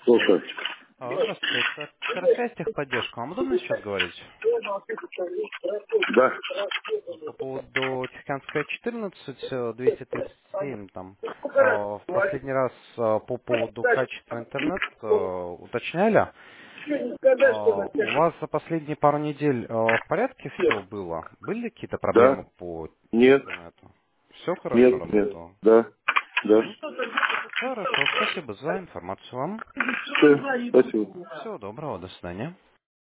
Слушай. Здравствуйте, это Скоросвязь, техподдержка. Вам удобно сейчас говорить? Да. По поводу Тихоокеанская 14, 237, там, в последний раз по поводу качества интернета уточняли. У вас за последние пару недель в порядке все было? Были какие-то Да. проблемы по Нет. интернету? Все хорошо Нет. Нет. работало? Да. Да. Мгм. Хорошо, спасибо за информацию вам. Все. Спасибо. Всего доброго, до свидания.